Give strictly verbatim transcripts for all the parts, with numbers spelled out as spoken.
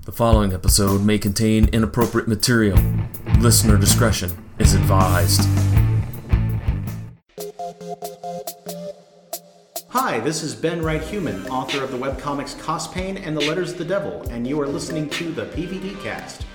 The following episode may contain inappropriate material. Listener discretion is advised. Hi, this is Ben Wright Human, author of the webcomics Cost Pain and the Letters of the Devil, and you are listening to the P V D Cast.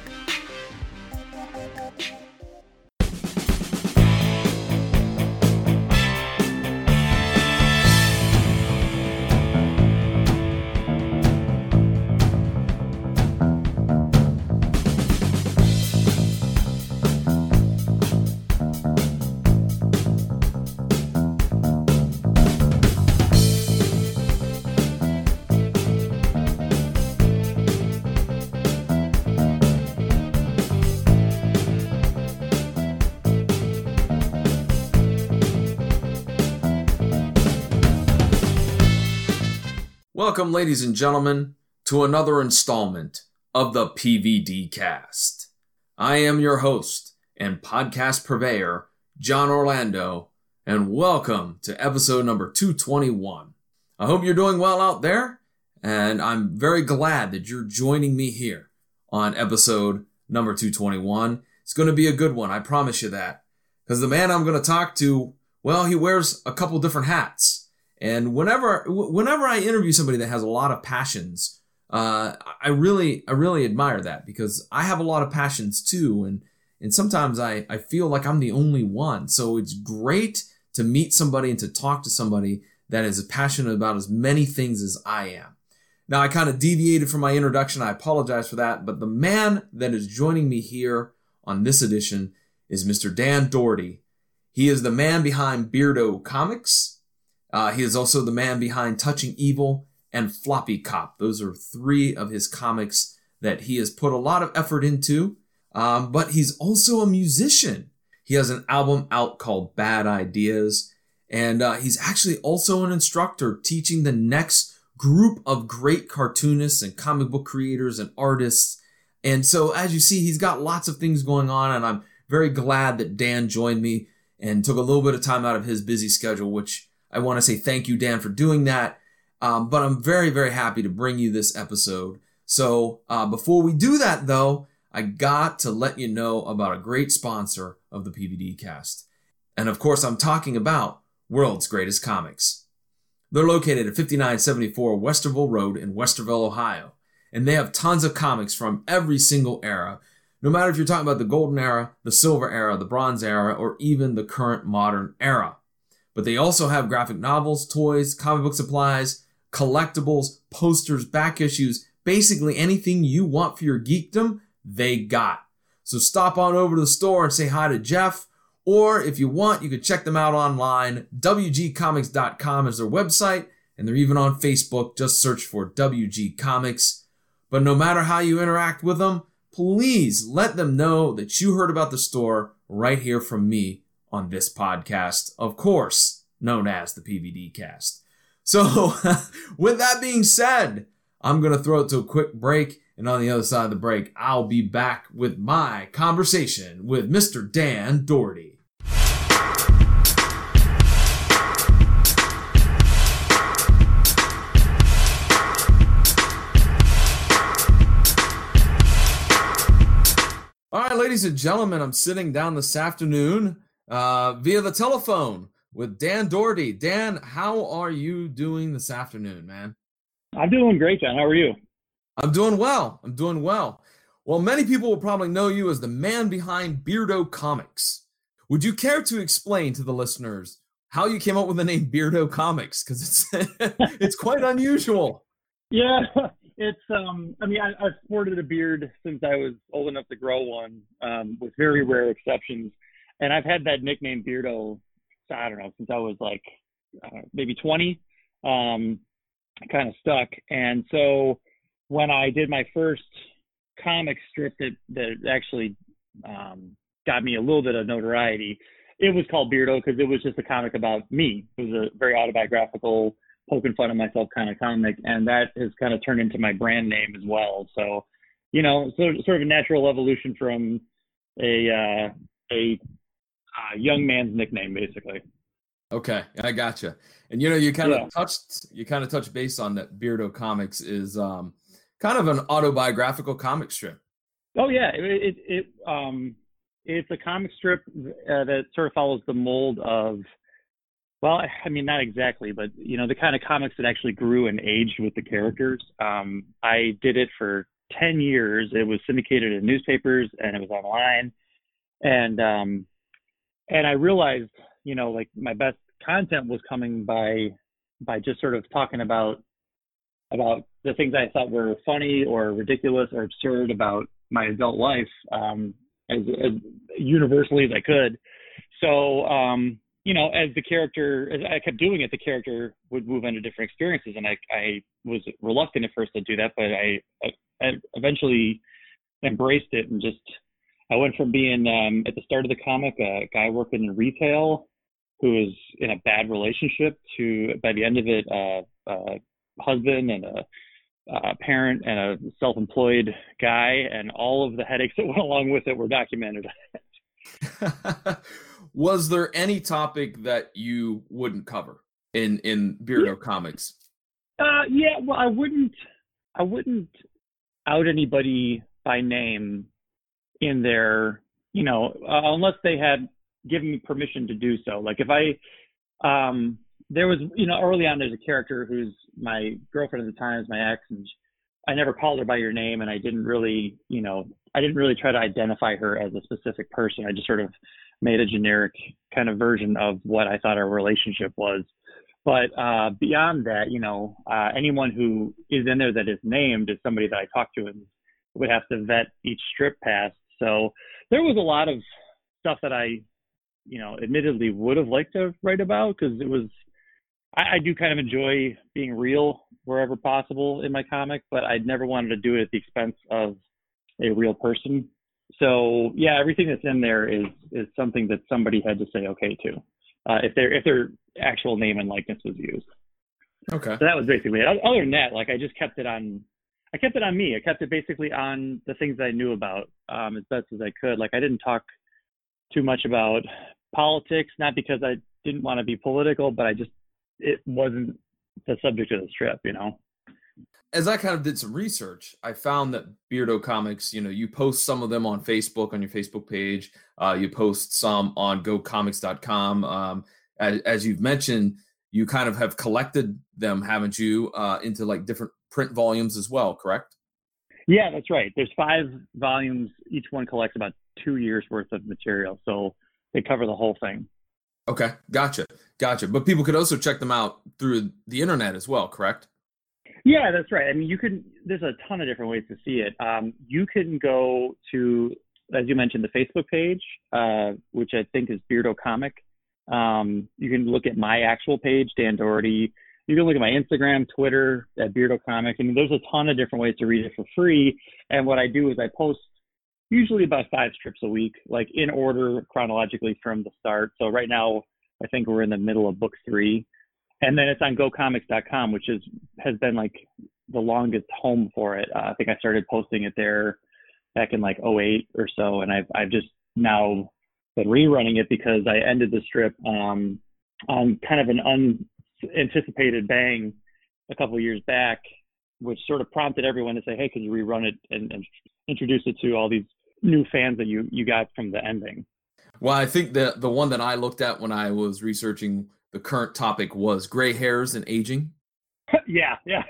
Welcome, ladies and gentlemen, to another installment of the P V D Cast. I am your host and podcast purveyor, John Orlando, and welcome to episode number two twenty-one. I hope you're doing well out there, and I'm very glad that you're joining me here on episode number two twenty-one. It's going to be a good one, I promise you that, because the man I'm going to talk to, well, he wears a couple different hats. And whenever whenever I interview somebody that has a lot of passions, uh, I really I really admire that, because I have a lot of passions too, and and sometimes I, I feel like I'm the only one. So it's great to meet somebody and to talk to somebody that is passionate about as many things as I am. Now, I kind of deviated from my introduction. I apologize for that, but the man that is joining me here on this edition is Mister Dan Doherty. He is the man behind Beardo Comics. Uh, he is also the man behind Touching Evil and Floppy Cop. Those are three of his comics that he has put a lot of effort into. Um, but he's also a musician. He has an album out called Bad Ideas. And uh, he's actually also an instructor teaching the next group of great cartoonists and comic book creators and artists. And so, as you see, he's got lots of things going on. And I'm very glad that Dan joined me and took a little bit of time out of his busy schedule, which I want to say thank you, Dan, for doing that. Um, but I'm very, very happy to bring you this episode. So uh, before we do that, though, I got to let you know about a great sponsor of the P V D Cast. And of course, I'm talking about World's Greatest Comics. They're located at fifty-nine seventy-four Westerville Road in Westerville, Ohio. And they have tons of comics from every single era. No matter if you're talking about the golden era, the silver era, the bronze era, or even the current modern era. But they also have graphic novels, toys, comic book supplies, collectibles, posters, back issues, basically anything you want for your geekdom, they got. So stop on over to the store and say hi to Jeff. Or if you want, you can check them out online. W G comics dot com is their website, and they're even on Facebook. Just search for W G Comics. But no matter how you interact with them, please let them know that you heard about the store right here from me on this podcast, of course, known as the P V D Cast. So, with that being said, I'm going to throw it to a quick break, and on the other side of the break, I'll be back with my conversation with Mister Dan Doherty. All right, ladies and gentlemen, I'm sitting down this afternoon Uh, via the telephone with Dan Doherty. Dan, how are you doing this afternoon, man? I'm doing great, John. How are you? I'm doing well. I'm doing well. Well, many people will probably know you as the man behind Beardo Comics. Would you care to explain to the listeners how you came up with the name Beardo Comics? Because it's it's quite unusual. Yeah, it's um. I mean, I, I've sported a beard since I was old enough to grow one, um, with very rare exceptions. And I've had that nickname Beardo, I don't know, since I was like uh, maybe twenty, um, kind of stuck. And so when I did my first comic strip that, that actually um, got me a little bit of notoriety, it was called Beardo because it was just a comic about me. It was a very autobiographical, poking fun of myself kind of comic. And that has kind of turned into my brand name as well. So, you know, sort of, sort of a natural evolution from a, uh, a, Uh, young man's nickname, basically. Okay, I gotcha. And you know, you kind of yeah. touched, you kind of touched base on that. Beardo Comics is, um, kind of an autobiographical comic strip. Oh yeah, it it, it um it's a comic strip uh, that sort of follows the mold of, well, I mean not exactly, but you know the kind of comics that actually grew and aged with the characters. Um, I did it for ten years. It was syndicated in newspapers and it was online, and um, and I realized, you know, like my best content was coming by by just sort of talking about about the things I thought were funny or ridiculous or absurd about my adult life, um, as, as universally as I could. So, um, you know, as the character, as I kept doing it, the character would move into different experiences. And I, I was reluctant at first to do that, but I, I eventually embraced it and just, I went from being, um, at the start of the comic, a guy working in retail who was in a bad relationship to, by the end of it, uh, uh, husband and a, a parent and a self-employed guy, and all of the headaches that went along with it were documented. Was there any topic that you wouldn't cover in in Beardo yeah. Comics? Uh, yeah, well, I wouldn't, I wouldn't out anybody by name in there, you know, uh, unless they had given me permission to do so. Like if I, um, there was, you know, early on, there's a character who's my girlfriend at the time, is my ex, and I never called her by your name, and I didn't really, you know, I didn't really try to identify her as a specific person. I just sort of made a generic kind of version of what I thought our relationship was. But uh, beyond that, you know, uh, anyone who is in there that is named is somebody that I talked to and would have to vet each strip past. So there was a lot of stuff that I, you know, admittedly would have liked to write about, because it was, I, I do kind of enjoy being real wherever possible in my comic, but I'd never wanted to do it at the expense of a real person. So yeah, everything that's in there is is something that somebody had to say okay to, uh, if their if their actual name and likeness was used. Okay. So that was basically it. Other than that, like I just kept it on, I kept it on me. I kept it basically on the things that I knew about, um, as best as I could. Like I didn't talk too much about politics, not because I didn't want to be political, but I just, it wasn't the subject of the strip, you know? As I kind of did some research, I found that Beardo Comics, you know, you post some of them on Facebook, on your Facebook page. Uh, you post some on go comics dot com. Um, as, as you've mentioned, you kind of have collected them, haven't you, uh, into like different print volumes as well, correct? Yeah, that's right. There's five volumes. Each one collects about two years worth of material. So they cover the whole thing. Okay, gotcha, gotcha. But people could also check them out through the internet as well, correct? Yeah, that's right. I mean, you can, there's a ton of different ways to see it. Um, you can go to, as you mentioned, the Facebook page, uh, which I think is Beardo Comic. Um, you can look at my actual page, Dan Doherty. You can look at my Instagram, Twitter, at Beardo Comic. I mean, there's a ton of different ways to read it for free. And what I do is I post usually about five strips a week, like in order chronologically from the start. So right now, I think we're in the middle of book three. And then it's on go comics dot com, which is has been like the longest home for it. Uh, I think I started posting it there back in like oh eight or so. And I've, I've just now been rerunning it because I ended the strip um, on kind of an unanticipated bang a couple of years back, which sort of prompted everyone to say, hey, can you rerun it and, and introduce it to all these new fans that you, you got from the ending? Well, I think the the one that I looked at when I was researching the current topic was gray hairs and aging. yeah, yeah,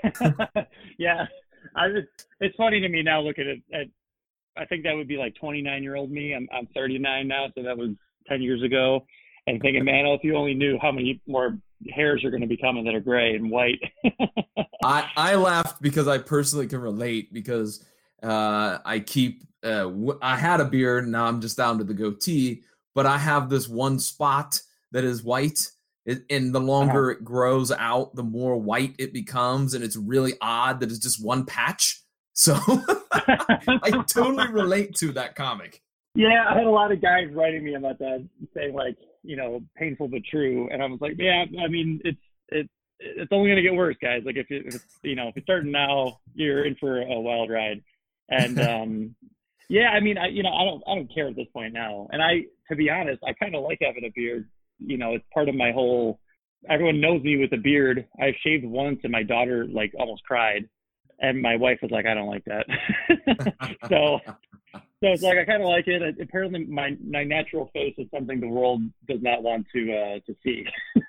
yeah. I, it's funny to me now looking at, at, I think that would be like twenty-nine year old me. I'm I'm thirty-nine now, so that was ten years ago. And thinking, man, oh, if you only knew how many more hairs are going to be coming that are gray and white. I, I laughed because I personally can relate because uh, I keep, uh, w- I had a beard, now I'm just down to the goatee, but I have this one spot that is white. It, and the longer uh-huh. it grows out, the more white it becomes. And it's really odd that it's just one patch. So I totally relate to that comic. Yeah, I had a lot of guys writing me about that, saying like, you know, painful but true. And I was like, yeah, I mean, it's it, it's only going to get worse, guys. Like if, it, if it's, you know, if you're starting now, you're in for a wild ride. And um, yeah, I mean, I you know, I don't I don't care at this point now. And I, to be honest, I kind of like having a beard. You know, it's part of my whole, everyone knows me with a beard. I've shaved once and my daughter like almost cried. And my wife was like, I don't like that. so, so it's like, I kind of like it. it. Apparently my, my natural face is something the world does not want to, uh, to see.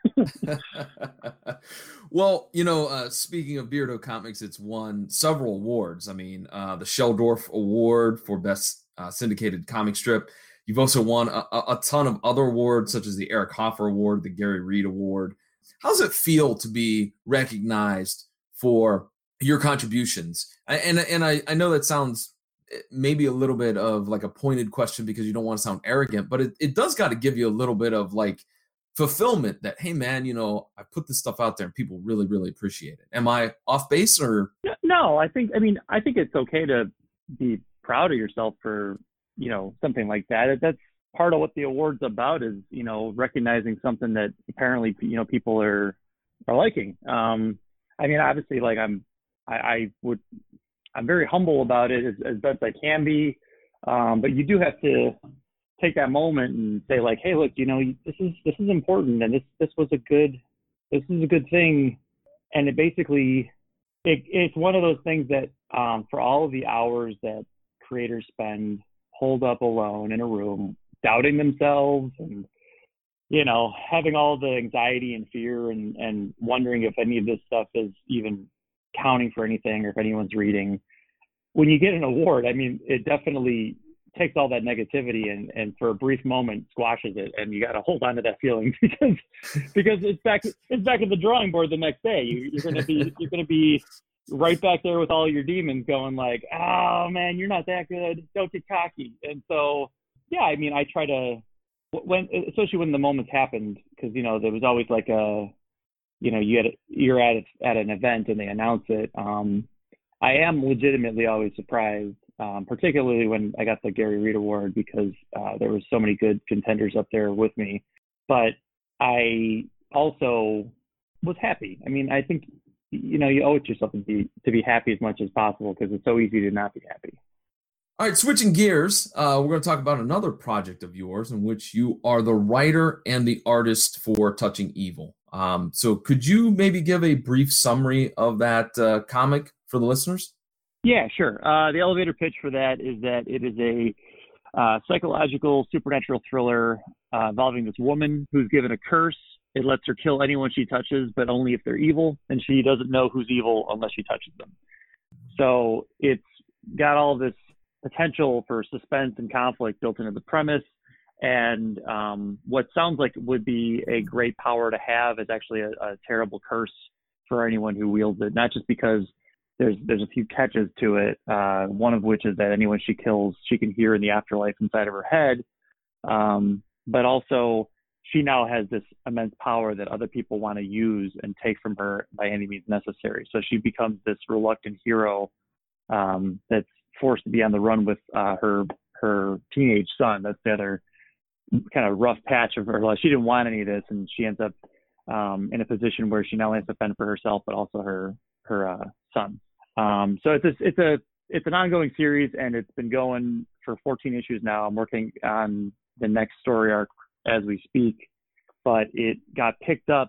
Well, you know, uh, speaking of Beardo Comics, it's won several awards. I mean, uh, the Sheldorf Award for Best uh, Syndicated Comic Strip. You've also won a, a ton of other awards, such as the Eric Hoffer Award, the Gary Reed Award. How does it feel to be recognized for your contributions? And and I, I know that sounds maybe a little bit of like a pointed question because you don't want to sound arrogant, but it, it does got to give you a little bit of like fulfillment that, hey man, you know, I put this stuff out there and people really, really appreciate it. Am I off base or? No, I think, I mean, I think it's okay to be proud of yourself for, you know, something like that. That's part of what the award's about is, you know, recognizing something that apparently, you know, people are, are liking. Um, I mean, obviously like I'm, I, I would, I'm very humble about it as, as best I can be. Um, but you do have to take that moment and say like, hey, look, you know, this is, this is important. And this, this was a good, this is a good thing. And it basically, it, it's one of those things that um, for all of the hours that creators spend holed up alone in a room, doubting themselves and, you know, having all the anxiety and fear and, and wondering if any of this stuff is even counting for anything or if anyone's reading. When you get an award, I mean, it definitely takes all that negativity and, and for a brief moment squashes it, and you got to hold on to that feeling because because it's back it's back at the drawing board the next day. You, you're gonna be you're gonna be right back there with all your demons going like, oh man, you're not that good. Don't get cocky. And so yeah, I mean, I try to when especially when the moments happened because you know there was always like a you know you had you're at at an event and they announce it. Um, I am legitimately always surprised. Um, particularly when I got the Gary Reed Award because uh, there was so many good contenders up there with me. But I also was happy. I mean, I think, you know, you owe it to yourself to be, to be happy as much as possible because it's so easy to not be happy. All right, switching gears, uh, we're going to talk about another project of yours in which you are the writer and the artist for Touching Evil. Um, so could you maybe give a brief summary of that uh, comic for the listeners? Yeah, sure. Uh, the elevator pitch for that is that it is a uh, psychological supernatural thriller uh, involving this woman who's given a curse. It lets her kill anyone she touches, but only if they're evil, and she doesn't know who's evil unless she touches them. So it's got all this potential for suspense and conflict built into the premise, and um, what sounds like would be a great power to have is actually a, a terrible curse for anyone who wields it, not just because There's there's a few catches to it, uh, one of which is that anyone she kills, she can hear in the afterlife inside of her head. Um, but also, she now has this immense power that other people want to use and take from her by any means necessary. So she becomes this reluctant hero um, that's forced to be on the run with uh, her her teenage son. That's the other kind of rough patch of her life. She didn't want any of this, and she ends up um, in a position where she not only has to fend for herself, but also her her uh, son. Um, so it's a, it's a it's an ongoing series, and it's been going for fourteen issues now. I'm working on the next story arc as we speak, but it got picked up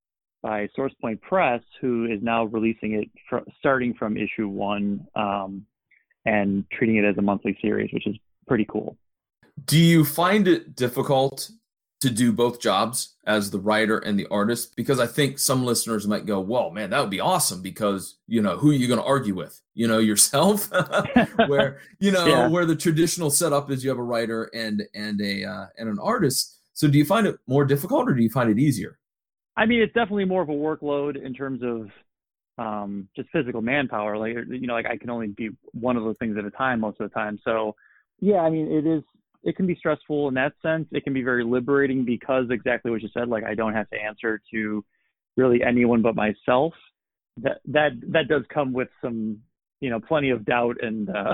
by Source Point Press, who is now releasing it fr- starting from issue one um, and treating it as a monthly series, which is pretty cool. Do you find it difficult to do both jobs as the writer and the artist? Because I think some listeners might go, well, man, that would be awesome because, you know, who are you going to argue with? You know, yourself, where, you know, yeah. where the traditional setup is you have a writer and, and a, uh, and an artist. So do you find it more difficult or do you find it easier? I mean, it's definitely more of a workload in terms of um, just physical manpower. Like, you know, like I can only be one of those things at a time most of the time. So yeah, I mean, it is, it can be stressful in that sense. It can be very liberating because exactly what you said, like I don't have to answer to really anyone but myself. That that that does come with some, you know, plenty of doubt and uh,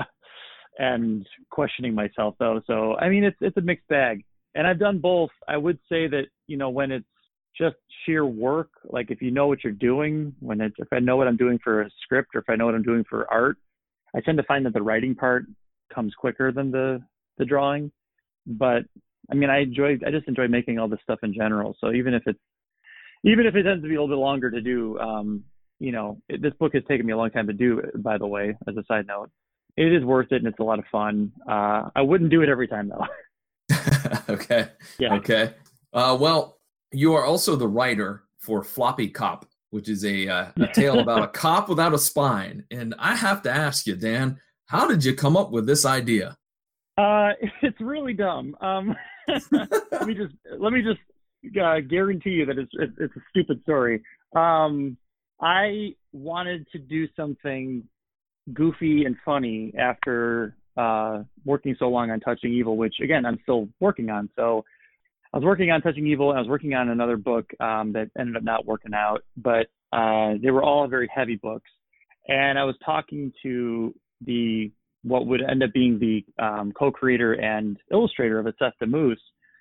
and questioning myself though. So I mean, it's it's a mixed bag, and I've done both. I would say that, you know, when it's just sheer work, like if you know what you're doing, when it's if I know what I'm doing for a script or if I know what I'm doing for art, I tend to find that the writing part comes quicker than the the drawing. But I mean, I enjoy, I just enjoy making all this stuff in general. So even if it's, even if it tends to be a little bit longer to do, um, you know, it, this book has taken me a long time to do, by the way, as a side note. It is worth it, and it's a lot of fun. Uh, I wouldn't do it every time, though. Okay. Yeah. Okay. Uh, well, you are also the writer for Floppy Cop, which is a, uh, a tale about a cop without a spine. And I have to ask you, Dan, how did you come up with this idea? Uh, it's really dumb. Um, let me just let me just uh, guarantee you that it's it's a stupid story. Um, I wanted to do something goofy and funny after uh, working so long on Touching Evil, which again I'm still working on. So I was working on Touching Evil, and I was working on another book um, that ended up not working out, but uh, they were all very heavy books. And I was talking to the what would end up being the um, co-creator and illustrator of it, Seth DeMoose,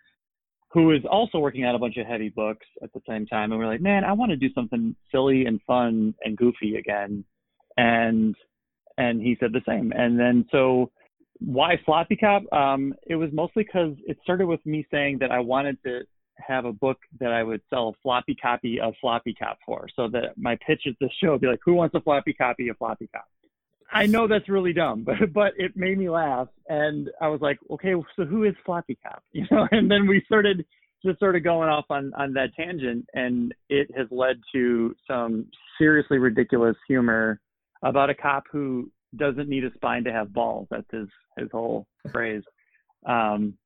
who is also working on a bunch of heavy books at the same time. And we're like, man, I want to do something silly and fun and goofy again. And and he said the same. And then so why Floppy Cop? Um, it was mostly because it started with me saying that I wanted to have a book that I would sell a floppy copy of Floppy Cop for. So that my pitch at the show would be like, who wants a floppy copy of Floppy Cop? I know that's really dumb, but but it made me laugh, and I was like, okay, so who is Floppy Cop? You know, and then we started just sort of going off on on that tangent, and it has led to some seriously ridiculous humor about a cop who doesn't need a spine to have balls. That's his his whole phrase. Um,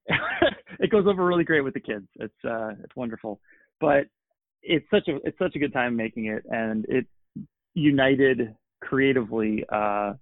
it goes over really great with the kids. It's uh, it's wonderful, but it's such a it's such a good time making it, and it united creatively uh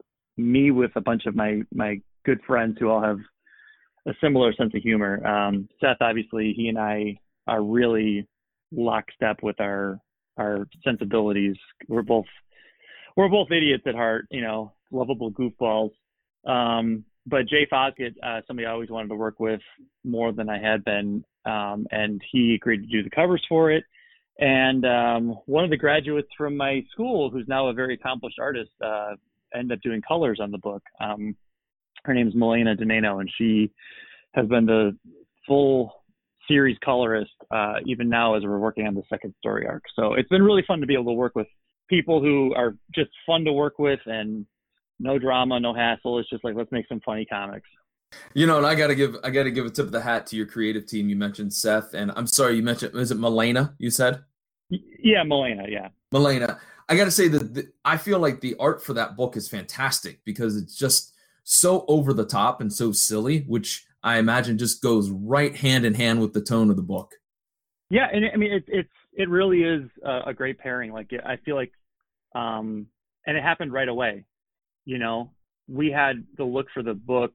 me with a bunch of my my good friends who all have a similar sense of humor. um Seth, obviously, he and I are really lockstep with our our sensibilities. We're both we're both idiots at heart, you know, lovable goofballs. Um but Jay Foskett, uh somebody I always wanted to work with more than I had been, um and he agreed to do the covers for it. And um, one of the graduates from my school, who's now a very accomplished artist, uh, ended up doing colors on the book. Um, her name is Milena Donano, and she has been the full series colorist uh, even now as we're working on the second story arc. So it's been really fun to be able to work with people who are just fun to work with, and no drama, no hassle. It's just like, let's make some funny comics. You know, and I gotta give I gotta give a tip of the hat to your creative team. You mentioned Seth, and I'm sorry, you mentioned, is it Milena? You said? Yeah, Milena. Yeah, Milena. I gotta say that the, I feel like the art for that book is fantastic because it's just so over the top and so silly, which I imagine just goes right hand in hand with the tone of the book. Yeah, and I mean, it, it's it really is a, a great pairing. Like, I feel like, um, and it happened right away. You know, we had the look for the book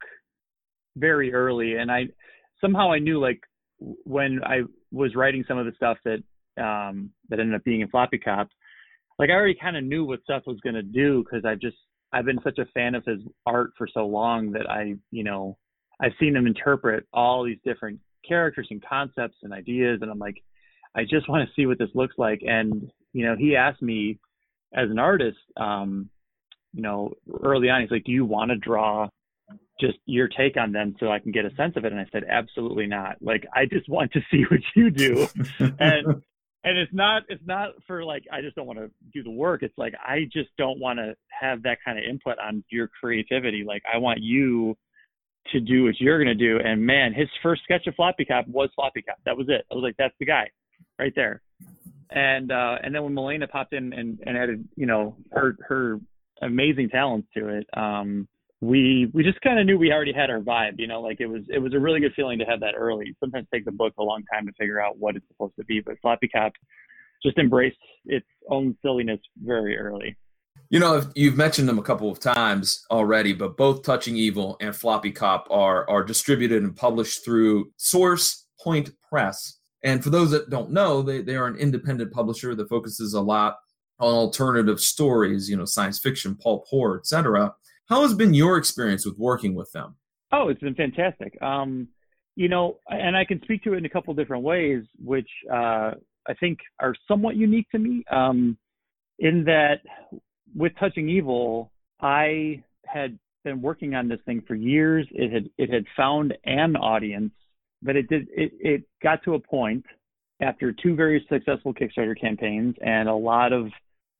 very early, and I somehow I knew, like, when I was writing some of the stuff that um, that ended up being in Floppy Cop, like, I already kind of knew what Seth was going to do because I've just I've been such a fan of his art for so long that I, you know, I've seen him interpret all these different characters and concepts and ideas, and I'm like, I just want to see what this looks like. And, you know, he asked me as an artist, um, you know, early on, he's like, do you want to draw just your take on them so I can get a sense of it? And I said, absolutely not. Like, I just want to see what you do. and and it's not it's not for, like, I just don't want to do the work. It's like, I just don't want to have that kind of input on your creativity. Like, I want you to do what you're going to do. And man, his first sketch of Floppy Cop was Floppy Cop. That was it. I was like, that's the guy right there. And uh, and then when Milena popped in and, and added, you know, her her amazing talents to it, um, we we just kind of knew we already had our vibe, you know, like it was it was a really good feeling to have that early. Sometimes it takes a book a long time to figure out what it's supposed to be, but Floppy Cop just embraced its own silliness very early. You know, you've mentioned them a couple of times already, but both Touching Evil and Floppy Cop are are distributed and published through Source Point Press. And for those that don't know, they, they are an independent publisher that focuses a lot on alternative stories, you know, science fiction, pulp, horror, et cetera. How has been your experience with working with them? Oh, it's been fantastic. Um, you know, and I can speak to it in a couple different ways, which uh, I think are somewhat unique to me, um, in that with Touching Evil, I had been working on this thing for years. It had it had found an audience, but it did it, it got to a point after two very successful Kickstarter campaigns and a lot of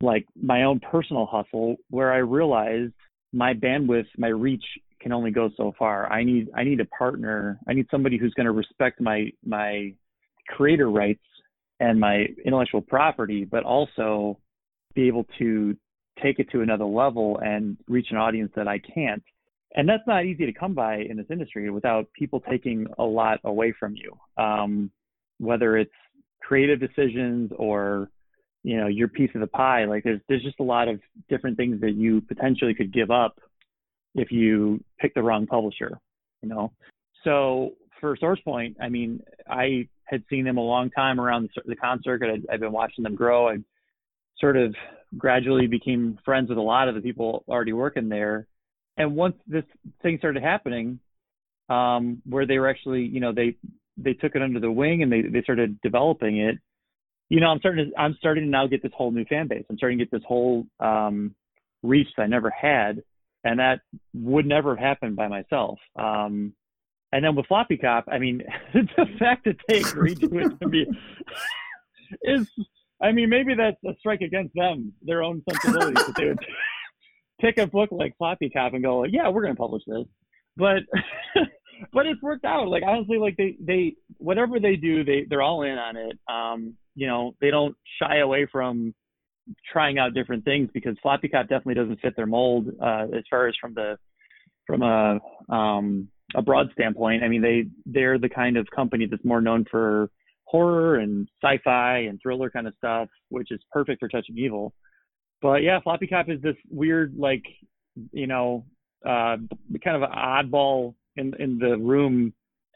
like my own personal hustle where I realized my bandwidth, my reach can only go so far. I need, I need a partner. I need somebody who's going to respect my, my creator rights and my intellectual property, but also be able to take it to another level and reach an audience that I can't. And that's not easy to come by in this industry without people taking a lot away from you. Um, whether it's creative decisions or, you know, your piece of the pie, like there's, there's just a lot of different things that you potentially could give up if you pick the wrong publisher, you know? So for SourcePoint, I mean, I had seen them a long time around the, the con circuit. I'd, I've been watching them grow. I sort of gradually became friends with a lot of the people already working there. And once this thing started happening, um, where they were actually, you know, they, they took it under the wing and they, they started developing it, you know, I'm starting to, I'm starting to now get this whole new fan base. I'm starting to get this whole um, reach that I never had. And that would never have happened by myself. Um, and then with Floppy Cop, I mean, the fact that they agreed to it to me is, I mean, maybe that's a strike against them, their own sensibilities, that they would pick a book like Floppy Cop and go, yeah, we're going to publish this. But, but it's worked out. Like, honestly, like they, they, whatever they do, they, they're all in on it. Um, you know, they don't shy away from trying out different things because Floppy Cop definitely doesn't fit their mold, uh, as far as from the, from a, um, a broad standpoint. I mean, they, they're the kind of company that's more known for horror and sci-fi and thriller kind of stuff, which is perfect for Touching Evil. But yeah, Floppy Cop is this weird, like, you know, uh, kind of an oddball in, in the room.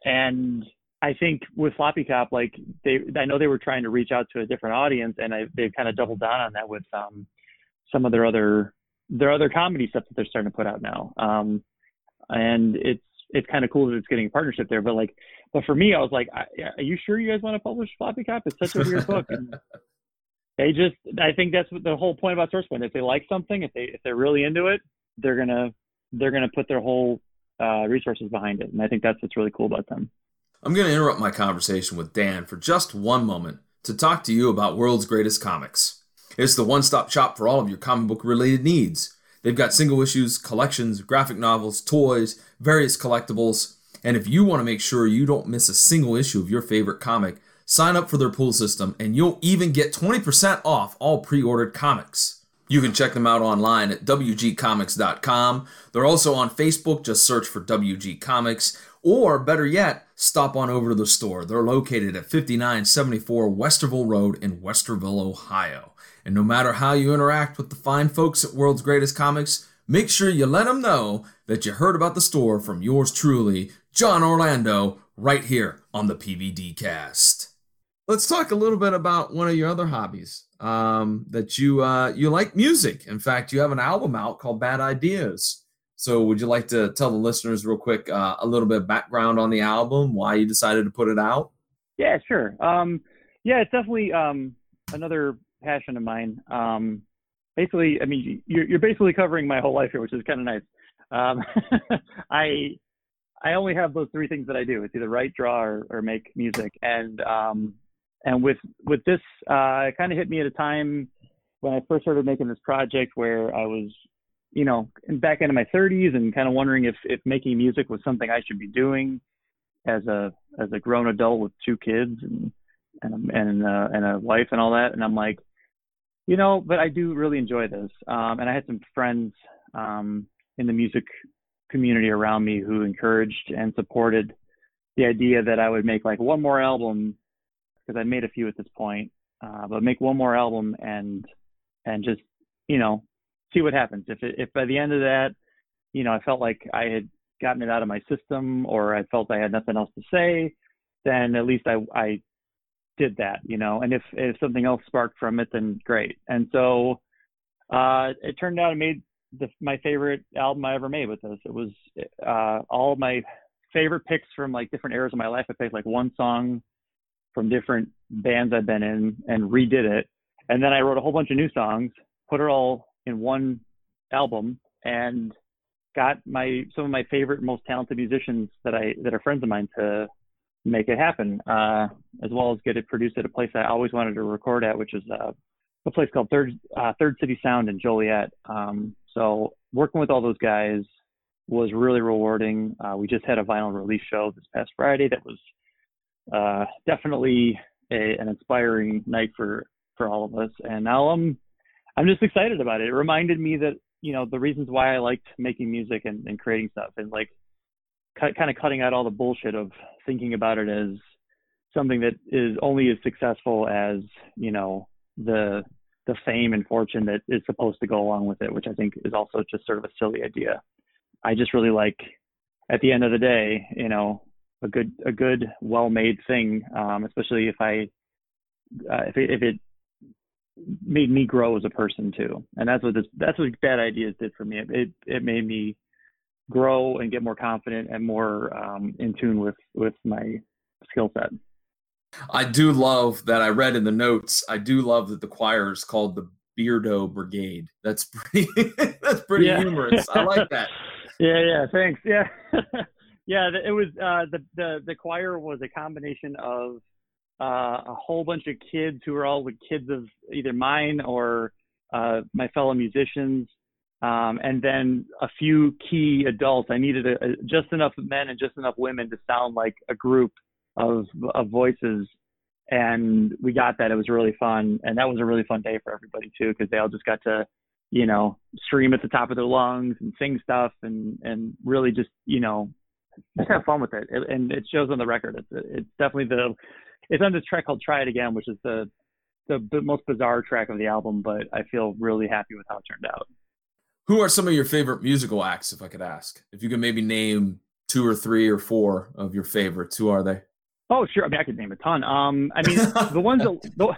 And I think with Floppy Cop, like they, I know they were trying to reach out to a different audience, and I, they've kind of doubled down on that with um, some of their other, their other comedy stuff that they're starting to put out now. Um, and it's, it's kind of cool that it's getting a partnership there, but like, but for me, I was like, are you sure you guys want to publish Floppy Cop? It's such a weird book. And they just, I think that's what the whole point about SourcePoint. If they like something, if they, if they're really into it, they're going to, they're going to put their whole uh, resources behind it. And I think that's what's really cool about them. I'm going to interrupt my conversation with Dan for just one moment to talk to you about World's Greatest Comics. It's the one-stop shop for all of your comic book related needs. They've got single issues, collections, graphic novels, toys, various collectibles. And if you want to make sure you don't miss a single issue of your favorite comic, sign up for their pull system and you'll even get twenty percent off all pre-ordered comics. You can check them out online at w g comics dot com. They're also on Facebook, just search for W G Comics. Or better yet, stop on over to the store. They're located at fifty-nine seventy-four Westerville Road in Westerville, Ohio. And no matter how you interact with the fine folks at World's Greatest Comics, make sure you let them know that you heard about the store from yours truly, John Orlando, right here on the P V D Cast. Let's talk a little bit about one of your other hobbies, um, that you uh, you like music. In fact, you have an album out called Bad Ideas. So would you like to tell the listeners real quick uh, a little bit of background on the album, why you decided to put it out? Yeah, sure. Um, yeah, it's definitely um, another passion of mine. Um, basically, I mean, you're, you're basically covering my whole life here, which is kind of nice. Um, I I only have those three things that I do. It's either write, draw, or, or make music. And um, and with with this, uh, it kind of hit me at a time when I first started making this project where I was, you know, back into my thirties and kind of wondering if, if making music was something I should be doing as a as a grown adult with two kids and and and, uh, and a wife and all that. And I'm like, you know, but I do really enjoy this. Um, and I had some friends um, in the music community around me who encouraged and supported the idea that I would make like one more album, because I made a few at this point, uh, but make one more album and and just, you know, see what happens. If it, if by the end of that, you know, I felt like I had gotten it out of my system, or I felt I had nothing else to say, then at least I I did that, you know. And if if something else sparked from it, then great. And so uh, it turned out I made the, my favorite album I ever made with this. It was uh, all of my favorite picks from like different eras of my life. I picked like one song from different bands I've been in and redid it. And then I wrote a whole bunch of new songs, put it all in one album, and got my some of my favorite, most talented musicians that I that are friends of mine to make it happen, uh, as well as get it produced at a place I always wanted to record at, which is uh, a place called Third uh, Third City Sound in Joliet. Um, so working with all those guys was really rewarding. Uh, we just had a vinyl release show this past Friday that was uh, definitely a, an inspiring night for, for all of us. And now I'm, I'm just excited about it. It reminded me that, you know, the reasons why I liked making music and, and creating stuff, and like cut, kind of cutting out all the bullshit of thinking about it as something that is only as successful as, you know, the, the fame and fortune that is supposed to go along with it, which I think is also just sort of a silly idea. I just really like, at the end of the day, you know, a good, a good, well-made thing, um, especially if I, uh, if it, if it made me grow as a person too. And that's what this, that's what Bad Ideas did for me. It, it, it made me grow and get more confident and more um, in tune with, with my skill set. I do love that. I read in the notes, I do love that the choir is called the Beardo Brigade. That's pretty, that's pretty yeah. humorous. I like that. Yeah, yeah, thanks. Yeah. yeah, it was uh, the, the the choir was a combination of uh, a whole bunch of kids who were all the kids of either mine or uh, my fellow musicians, um, and then a few key adults. I needed a, a, just enough men and just enough women to sound like a group of of voices, and we got that. It was really fun, and that was a really fun day for everybody too, because they all just got to, you know, scream at the top of their lungs and sing stuff and, and really just, you know, just have fun with it. it. And it shows on the record. It's, it's definitely the, it's on this track called Try It Again, which is the, the, the most bizarre track of the album, but I feel really happy with how it turned out. Who are some of your favorite musical acts, if I could ask? If you could maybe name two or three or four of your favorites, who are they? Oh, sure. I mean, I could name a ton. Um, I mean, the ones that, the,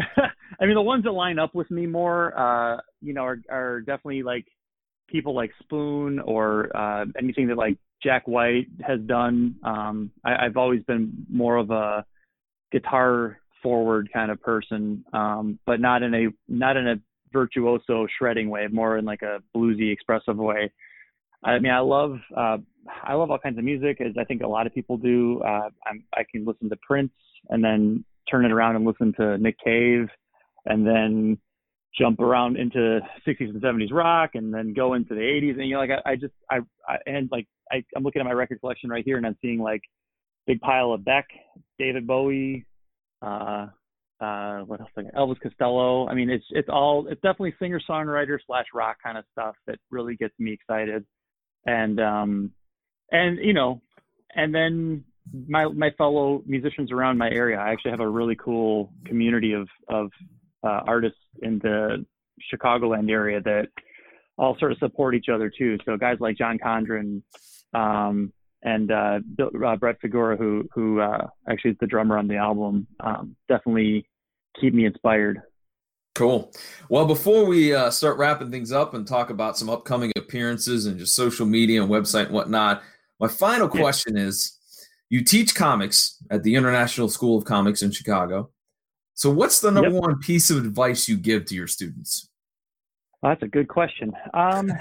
I mean, the ones that line up with me more, uh, you know, are, are definitely like people like Spoon or uh, anything that like Jack White has done. Um, I, I've always been more of a guitar forward kind of person, um, but not in a not in a virtuoso shredding way, more in like a bluesy, expressive way. I mean, I love uh, I love all kinds of music, as I think a lot of people do. Uh, I'm, I can listen to Prince and then turn it around and listen to Nick Cave, and then jump around into sixties and seventies rock, and then go into the eighties. And, you know, like I, I just, I, I, and like, I, I'm looking at my record collection right here, and I'm seeing like big pile of Beck, David Bowie, uh, uh, what else? Like Elvis Costello. I mean, it's, it's all, it's definitely singer songwriter slash rock kind of stuff that really gets me excited. And, um, and, you know, and then my, my fellow musicians around my area, I actually have a really cool community of, of, uh, artists in the Chicagoland area that all sort of support each other too. So guys like John Condren, um, and, uh, uh, Brett Figura, who, who, uh, actually is the drummer on the album, um, definitely keep me inspired. Cool. Well, before we uh, start wrapping things up and talk about some upcoming appearances and just social media and website and whatnot, my final question yeah. is, you teach comics at the International School of Comics in Chicago. So what's the number yep. one piece of advice you give to your students? Well, that's a good question. Um,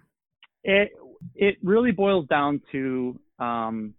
it, it really boils down to um,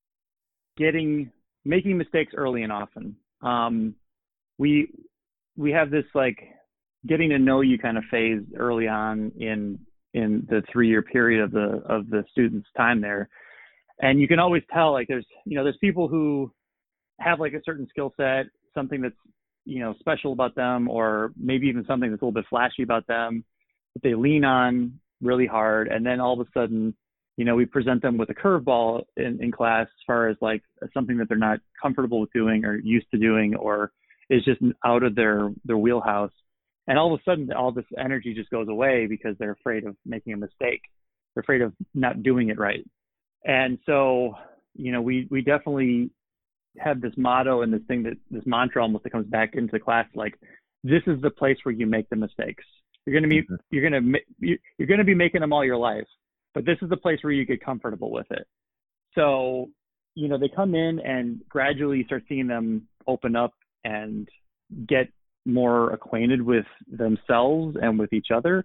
getting, making mistakes early and often. Um, we, we have this like getting to know you kind of phase early on in, in the three year period of the, of the student's time there. And you can always tell, like there's, you know, there's people who have like a certain skill set, something that's, you know, special about them, or maybe even something that's a little bit flashy about them that they lean on really hard. And then all of a sudden, you know, we present them with a curveball in, in class as far as like something that they're not comfortable with doing or used to doing, or is just out of their, their wheelhouse. And all of a sudden, all this energy just goes away because they're afraid of making a mistake. They're afraid of not doing it right. And so, you know, we, we definitely have this motto and this thing that this mantra almost that comes back into the class, like, this is the place where you make the mistakes. You're going to be, mm-hmm. you're going to, you're going to be making them all your life, but this is the place where you get comfortable with it. So, you know, they come in and gradually start seeing them open up and get more acquainted with themselves and with each other.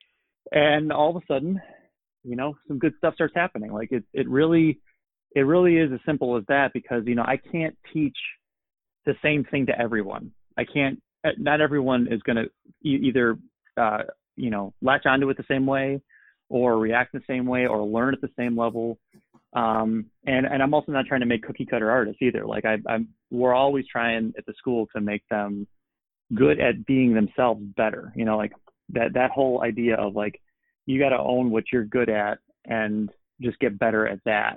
And all of a sudden, you know, some good stuff starts happening. Like it, it really, it really is as simple as that, because, you know, I can't teach the same thing to everyone. I can't, not everyone is going to e- either, uh, you know, latch onto it the same way or react the same way or learn at the same level. Um, and, and I'm also not trying to make cookie cutter artists either. Like I, I'm, we're always trying at the school to make them good at being themselves better. You know, like that, that whole idea of like, you got to own what you're good at and just get better at that.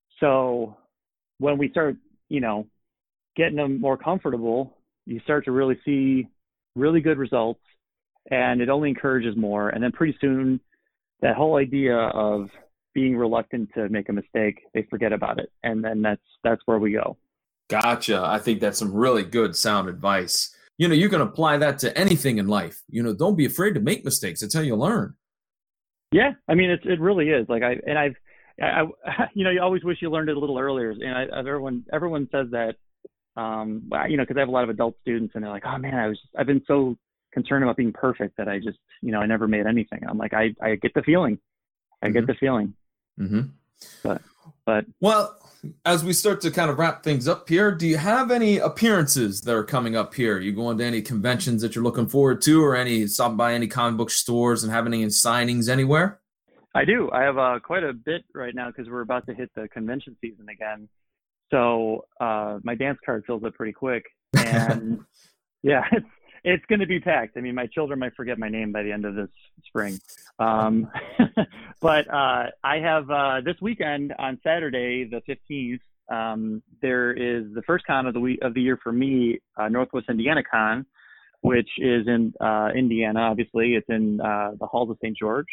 So when we start, you know, getting them more comfortable, you start to really see really good results, and it only encourages more. And then pretty soon that whole idea of being reluctant to make a mistake, they forget about it. And then that's, that's where we go. Gotcha. I think that's some really good sound advice. You know, you can apply that to anything in life. You know, don't be afraid to make mistakes. That's how you learn. Yeah. I mean, it's, it really is. Like I, and I've, I, you know, you always wish you learned it a little earlier. And I, everyone, everyone says that, um, you know, cause I have a lot of adult students and they're like, oh man, I was, I've been so concerned about being perfect that I just, you know, I never made anything. I'm like, I, I get the feeling. I mm-hmm. get the feeling. Mm-hmm. But, but well, as we start to kind of wrap things up here, do you have any appearances that are coming up here? You going to any conventions that you're looking forward to, or any stopping by any comic book stores and having any signings anywhere? I do. I have uh, quite a bit right now because we're about to hit the convention season again. So uh, my dance card fills up pretty quick, and yeah, it's it's going to be packed. I mean, my children might forget my name by the end of this spring. Um, but uh, I have uh, this weekend on Saturday, the fifteenth. Um, there is the first con of the week of the year for me, uh, Northwest Indiana Con, which is in uh, Indiana. Obviously, it's in uh, the Halls of Saint George.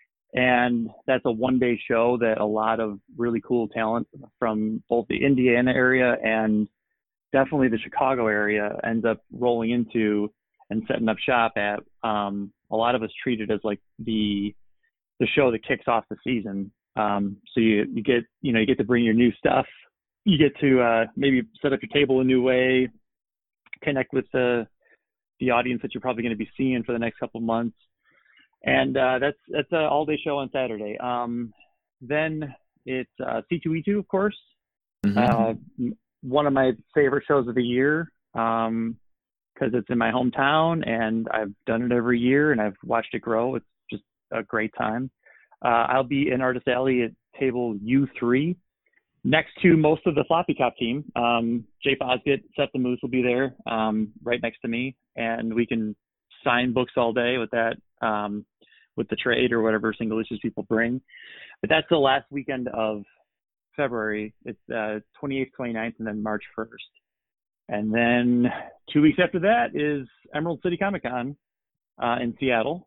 And that's a one-day show that a lot of really cool talent from both the Indiana area and definitely the Chicago area ends up rolling into and setting up shop at. Um, a lot of us treat it as like the the show that kicks off the season. Um, so you you get you know you get to bring your new stuff. You get to uh, maybe set up your table a new way, connect with the the audience that you're probably going to be seeing for the next couple of months. And uh, that's that's an all-day show on Saturday. Um, then it's uh, C two E two, of course, mm-hmm. uh, one of my favorite shows of the year because um, it's in my hometown, and I've done it every year, and I've watched it grow. It's just a great time. Uh, I'll be in Artist Alley at table U three, next to most of the Floppy Cop team. Um, Jay Fosgett, Seth the Moose will be there um, right next to me, and we can sign books all day with that. Um, with the trade or whatever single issues people bring. But that's the last weekend of February. It's uh, twenty-eighth, twenty-ninth, and then March first. And then two weeks after that is Emerald City Comic Con uh, in Seattle,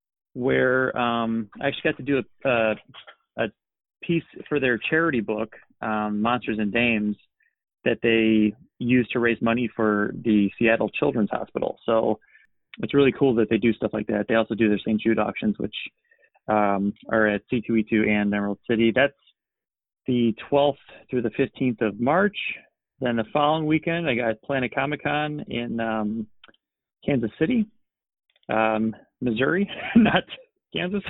where um, I actually got to do a, a, a piece for their charity book, um, Monsters and Dames, that they used to raise money for the Seattle Children's Hospital. So it's really cool that they do stuff like that. They also do their Saint Jude auctions, which um, are at C two E two and Emerald City. That's the twelfth through the fifteenth of March. Then the following weekend, I got Planet Comic Con in um, Kansas City, um, Missouri, not Kansas.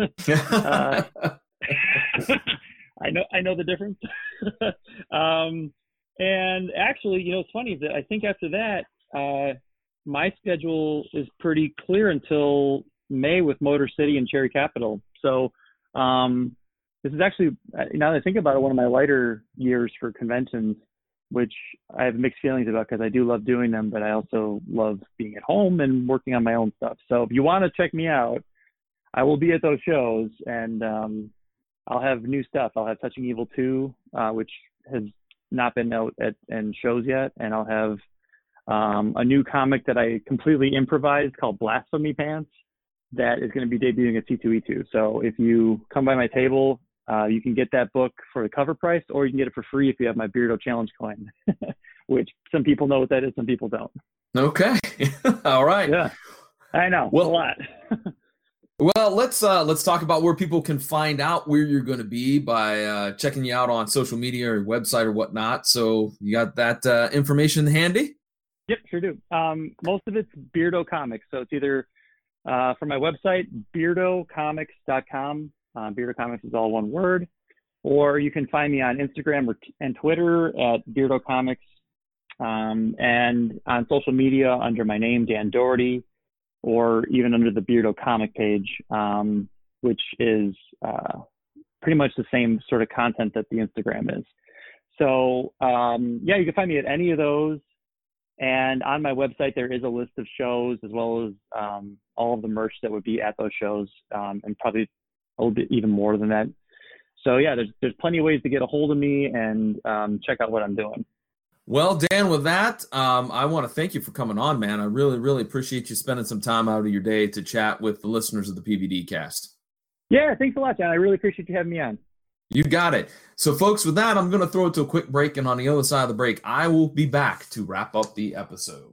uh, I know, I know the difference. um, and actually, you know, it's funny that I think after that, uh, my schedule is pretty clear until May with Motor City and Cherry Capital. So um, this is actually, now that I think about it, one of my lighter years for conventions, which I have mixed feelings about because I do love doing them, but I also love being at home and working on my own stuff. So if you want to check me out, I will be at those shows, and um, I'll have new stuff. I'll have Touching Evil two, uh, which has not been out at in shows yet, and I'll have Um, a new comic that I completely improvised called Blasphemy Pants that is going to be debuting at C two E two. So if you come by my table, uh, you can get that book for the cover price, or you can get it for free if you have my Beardo Challenge coin, which some people know what that is, some people don't. Okay. All right. Yeah, I know. Well, a lot. Well, let's uh, let's talk about where people can find out where you're going to be by uh, checking you out on social media or website or whatnot. So you got that uh, information handy? Yep, sure do. Um, most of it's Beardo Comics. So it's either uh, from my website, beardo comics dot com. Uh, Beardo Comics is all one word. Or you can find me on Instagram or, and Twitter at Beardo Comics. Um, and on social media under my name, Dan Doherty, or even under the Beardo comic page, um, which is uh, pretty much the same sort of content that the Instagram is. So um, yeah, you can find me at any of those. And on my website, there is a list of shows as well as um, all of the merch that would be at those shows, um, and probably a little bit even more than that. So yeah, there's there's plenty of ways to get a hold of me and um, check out what I'm doing. Well, Dan, with that, um, I want to thank you for coming on, man. I really, really appreciate you spending some time out of your day to chat with the listeners of the P V D cast. Yeah, thanks a lot, John. I really appreciate you having me on. You got it. So, folks, with that, I'm going to throw it to a quick break, and on the other side of the break, I will be back to wrap up the episode.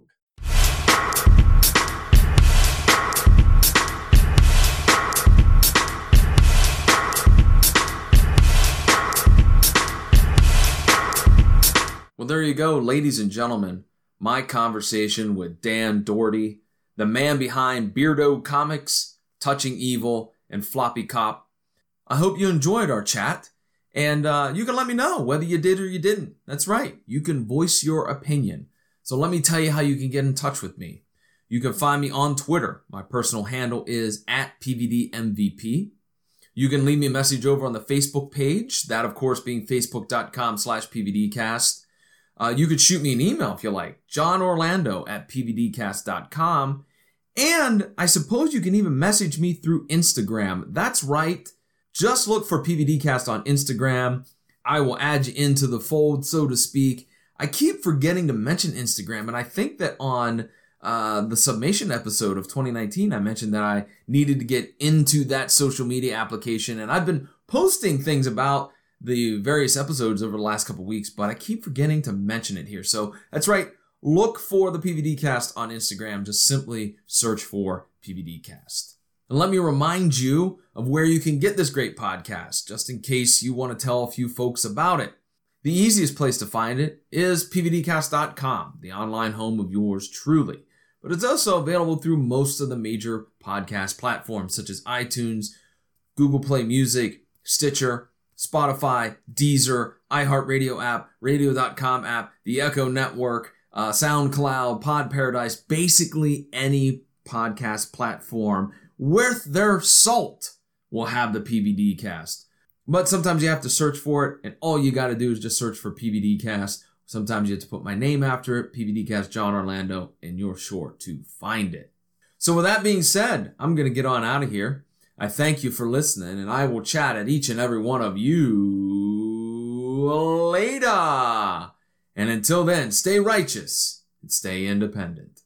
Well, there you go, ladies and gentlemen. My conversation with Dan Doherty, the man behind Beardo Comics, Touching Evil, and Floppy Cop. I hope you enjoyed our chat, and uh, you can let me know whether you did or you didn't. That's right, you can voice your opinion. So let me tell you how you can get in touch with me. You can find me on Twitter. My personal handle is at P V D M V P. You can leave me a message over on the Facebook page, that of course being facebook.com slash PVDcast. Uh, you could shoot me an email if you like, john orlando at p v d cast dot com. And I suppose you can even message me through Instagram. That's right. Just look for PVDcast on Instagram. I will add you into the fold, so to speak. I keep forgetting to mention Instagram, and I think that on uh, the Summation episode of twenty nineteen, I mentioned that I needed to get into that social media application, and I've been posting things about the various episodes over the last couple weeks, but I keep forgetting to mention it here. So that's right. Look for the PVDcast on Instagram. Just simply search for PVDcast. And let me remind you of where you can get this great podcast, just in case you want to tell a few folks about it. The easiest place to find it is P V D cast dot com, the online home of yours truly. But it's also available through most of the major podcast platforms, such as iTunes, Google Play Music, Stitcher, Spotify, Deezer, iHeartRadio app, radio dot com app, the Echo Network, uh, SoundCloud, Pod Paradise, basically any podcast platform worth their salt will have the P V D cast. But sometimes you have to search for it, and all you got to do is just search for P V D cast. Sometimes you have to put my name after it, P V D cast John Orlando, and you're sure to find it. So with that being said, I'm going to get on out of here. I thank you for listening, and I will chat at each and every one of you later. And until then, stay righteous and stay independent.